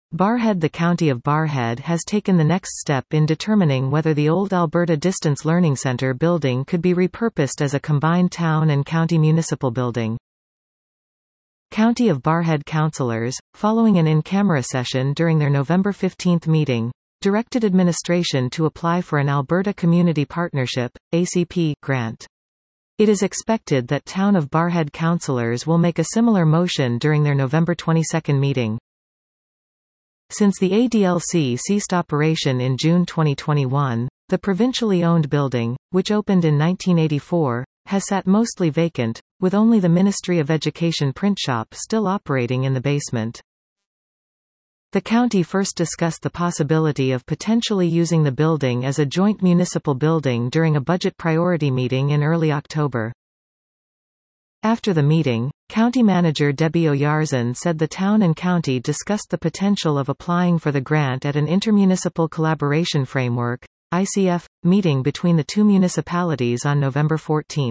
Barrhead. The County of Barrhead has taken the next step in determining whether the old Alberta Distance Learning Centre building could be repurposed as a combined town and county municipal building. County of Barrhead councillors, following an in-camera session during their November 15 meeting, directed administration to apply for an Alberta Community Partnership (ACP) grant. It is expected that Town of Barrhead councillors will make a similar motion during their November 22 meeting. Since the ADLC ceased operation in June 2021, the provincially owned building, which opened in 1984, has sat mostly vacant, with only the Ministry of Education print shop still operating in the basement. The county first discussed the possibility of potentially using the building as a joint municipal building during a budget priority meeting in early October. After the meeting, County Manager Debbie Oyarzun said the town and county discussed the potential of applying for the grant at an Intermunicipal Collaboration Framework (ICF) meeting between the two municipalities on November 14.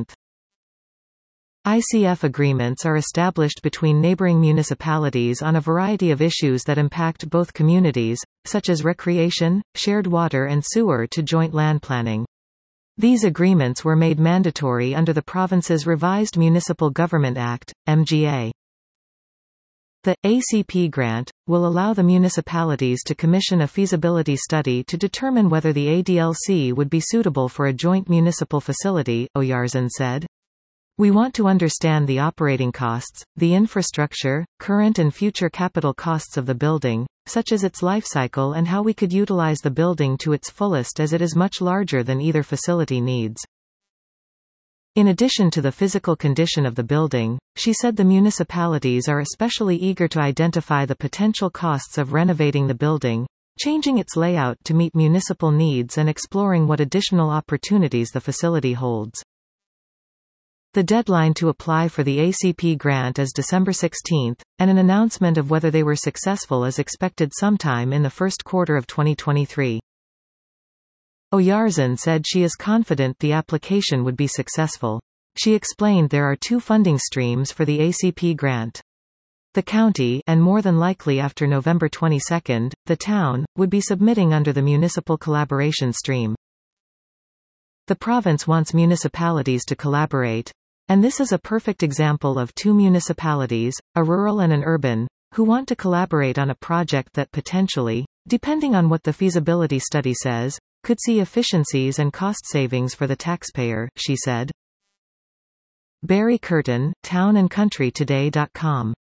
ICF agreements are established between neighbouring municipalities on a variety of issues that impact both communities, such as recreation, shared water and sewer to joint land planning. These agreements were made mandatory under the province's Revised Municipal Government Act, MGA. The ACP grant will allow the municipalities to commission a feasibility study to determine whether the ADLC would be suitable for a joint municipal facility, Oyarzun said. We want to understand the operating costs, the infrastructure, current and future capital costs of the building, such as its life cycle, and how we could utilize the building to its fullest as it is much larger than either facility needs. In addition to the physical condition of the building, she said the municipalities are especially eager to identify the potential costs of renovating the building, changing its layout to meet municipal needs and exploring what additional opportunities the facility holds. The deadline to apply for the ACP grant is December 16, and an announcement of whether they were successful is expected sometime in the first quarter of 2023. Oyarzun said she is confident the application would be successful. She explained there are two funding streams for the ACP grant. The county, and more than likely after November 22, the town, would be submitting under the Municipal Collaboration Stream. The province wants municipalities to collaborate. And this is a perfect example of two municipalities, a rural and an urban, who want to collaborate on a project that potentially, depending on what the feasibility study says, could see efficiencies and cost savings for the taxpayer, she said. Barry Curtin, townandcountrytoday.com